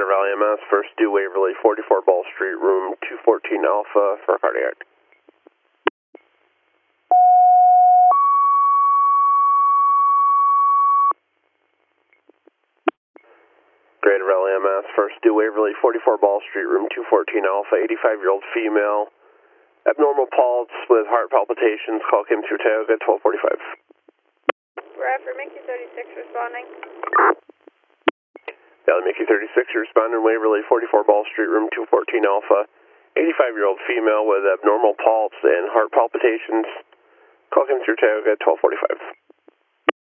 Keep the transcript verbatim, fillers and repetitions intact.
Valley M S, first due Waverly, forty-four Ball Street, room two fourteen Alpha for cardiac. Greater Valley M S, first due Waverly, forty-four Ball Street, room two fourteen Alpha, eighty-five-year-old female, abnormal pulse with heart palpitations, call came through Tioga at twelve forty-five. Bradford, Mickey thirty-six responding. Valley Mickey thirty-six, responding Waverly, forty-four Ball Street, room two fourteen Alpha, eighty-five-year-old female with abnormal pulse and heart palpitations, call came through Tioga at twelve forty-five.